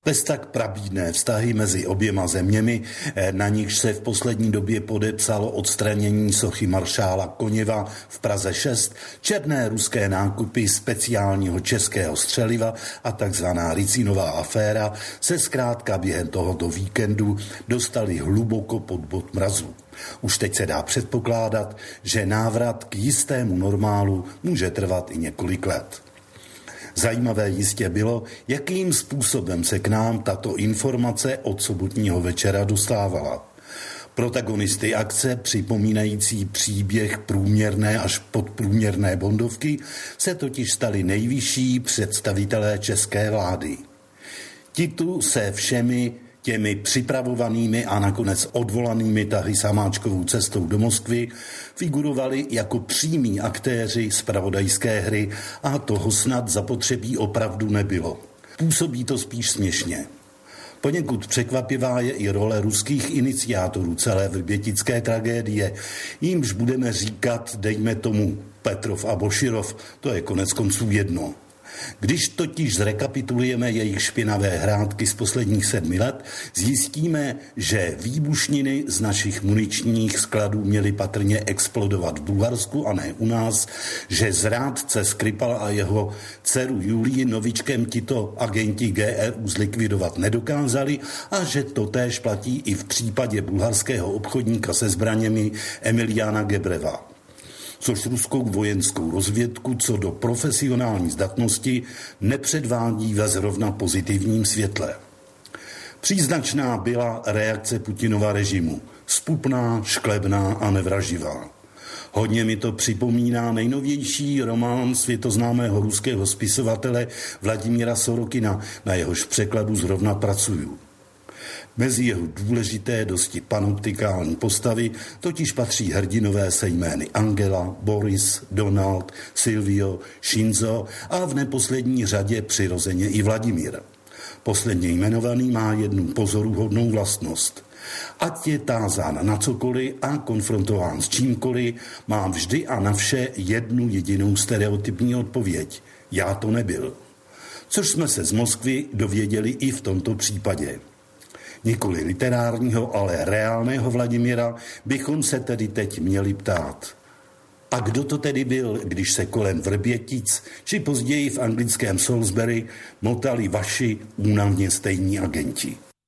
Bez tak prabídné vztahy mezi oběma zeměmi, na nichž se v poslední době podepsalo odstranění sochy maršála Koněva v Praze 6, černé ruské nákupy speciálního českého střeliva a takzvaná Ricinová aféra se zkrátka během tohoto víkendu dostaly hluboko pod bod mrazu. Už teď se dá předpokládat, že návrat k jistému normálu může trvat i několik let. Zajímavé jistě bylo, jakým způsobem se k nám tato informace od sobotního večera dostávala. Protagonisty akce, připomínající příběh průměrné až podprůměrné bondovky, se totiž stali nejvyšší představitelé české vlády. Titu se všemi těmi připravovanými a nakonec odvolanými tahy Hamáčkovou cestou do Moskvy figurovali jako přímí aktéři zpravodajské hry a toho snad zapotřebí opravdu nebylo. Působí to spíš směšně. Poněkud překvapivá je i role ruských iniciátorů celé vrbětické tragédie, jímž budeme říkat, dejme tomu, Petrov a Boširov, to je konec konců jedno. Když totiž zrekapitulujeme jejich špinavé hrátky z posledních 7 let, zjistíme, že výbušniny z našich muničních skladů měly patrně explodovat v Bulharsku a ne u nás, že zrádce Skripal a jeho dceru Julii novičkem tito agenti GRU zlikvidovat nedokázali a že totéž platí i v případě bulharského obchodníka se zbraněmi Emiliana Gebreva, což ruskou vojenskou rozvědku co do profesionální zdatnosti nepředvádí ve zrovna pozitivním světle. Příznačná byla reakce Putinova režimu, zpupná, šklebná a nevraživá. Hodně mi to připomíná nejnovější román světoznámého ruského spisovatele Vladimíra Sorokina, na jehož překladu zrovna pracuju. Mezi jeho důležité, dosti panoptikální postavy totiž patří hrdinové se jmény Angela, Boris, Donald, Silvio, Shinzo a v neposlední řadě přirozeně i Vladimír. Posledně jmenovaný má jednu pozoruhodnou vlastnost. Ať je tázán na cokoliv a konfrontován s čímkoliv, má vždy a na vše jednu jedinou stereotypní odpověď. Já to nebyl. Což jsme se z Moskvy dověděli i v tomto případě. Nikoli literárního, ale reálného Vladimíra bychom se tedy teď měli ptát. A kdo to tedy byl, když se kolem Vrbětic, či později v anglickém Salisbury motali vaši únavně stejní agenti?